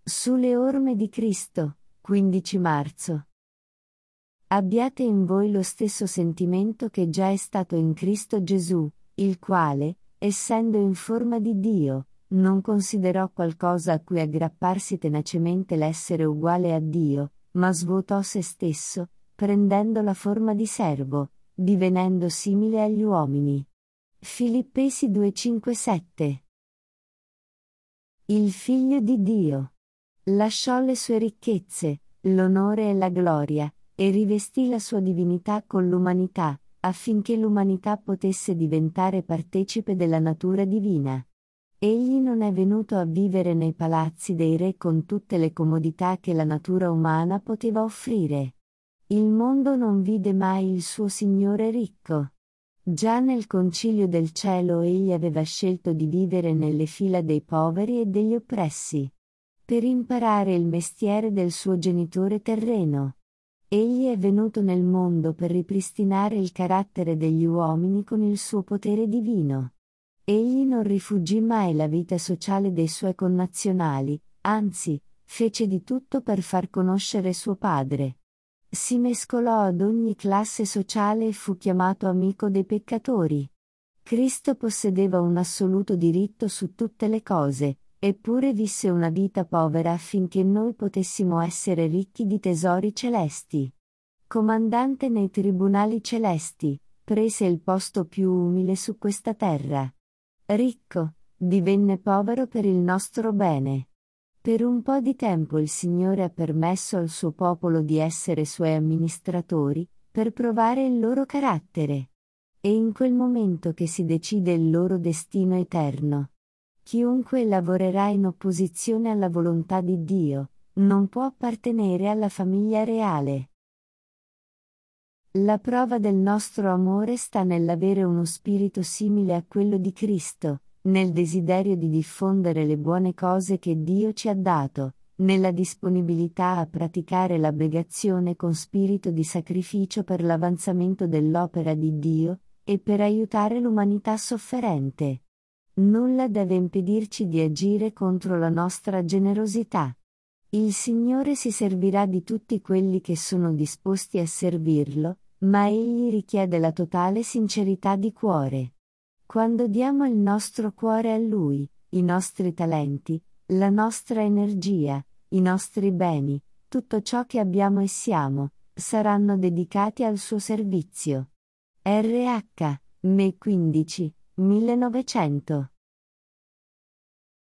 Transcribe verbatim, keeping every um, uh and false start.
Sulle orme di Cristo, quindici marzo. Abbiate in voi lo stesso sentimento che già è stato in Cristo Gesù, il quale, essendo in forma di Dio, non considerò qualcosa a cui aggrapparsi tenacemente l'essere uguale a Dio, ma svuotò se stesso, prendendo la forma di servo, divenendo simile agli uomini. Filippesi due cinque sette. Il Figlio di Dio lasciò le sue ricchezze, l'onore e la gloria, e rivestì la sua divinità con l'umanità, affinché l'umanità potesse diventare partecipe della natura divina. Egli non è venuto a vivere nei palazzi dei re con tutte le comodità che la natura umana poteva offrire. Il mondo non vide mai il suo Signore ricco. Già nel concilio del cielo egli aveva scelto di vivere nelle fila dei poveri e degli oppressi, per imparare il mestiere del suo genitore terreno. Egli è venuto nel mondo per ripristinare il carattere degli uomini con il suo potere divino. Egli non rifuggì mai la vita sociale dei suoi connazionali, anzi, fece di tutto per far conoscere suo padre. Si mescolò ad ogni classe sociale e fu chiamato amico dei peccatori. Cristo possedeva un assoluto diritto su tutte le cose, eppure visse una vita povera affinché noi potessimo essere ricchi di tesori celesti. Comandante nei tribunali celesti, prese il posto più umile su questa terra. Ricco, divenne povero per il nostro bene. Per un po' di tempo il Signore ha permesso al suo popolo di essere suoi amministratori, per provare il loro carattere. E in quel momento che si decide il loro destino eterno. Chiunque lavorerà in opposizione alla volontà di Dio, non può appartenere alla famiglia reale. La prova del nostro amore sta nell'avere uno spirito simile a quello di Cristo, nel desiderio di diffondere le buone cose che Dio ci ha dato, nella disponibilità a praticare l'abnegazione con spirito di sacrificio per l'avanzamento dell'opera di Dio, e per aiutare l'umanità sofferente. Nulla deve impedirci di agire contro la nostra generosità. Il Signore si servirà di tutti quelli che sono disposti a servirlo, ma Egli richiede la totale sincerità di cuore. Quando diamo il nostro cuore a Lui, i nostri talenti, la nostra energia, i nostri beni, tutto ciò che abbiamo e siamo, saranno dedicati al suo servizio. R H. Me quindici, millenovecento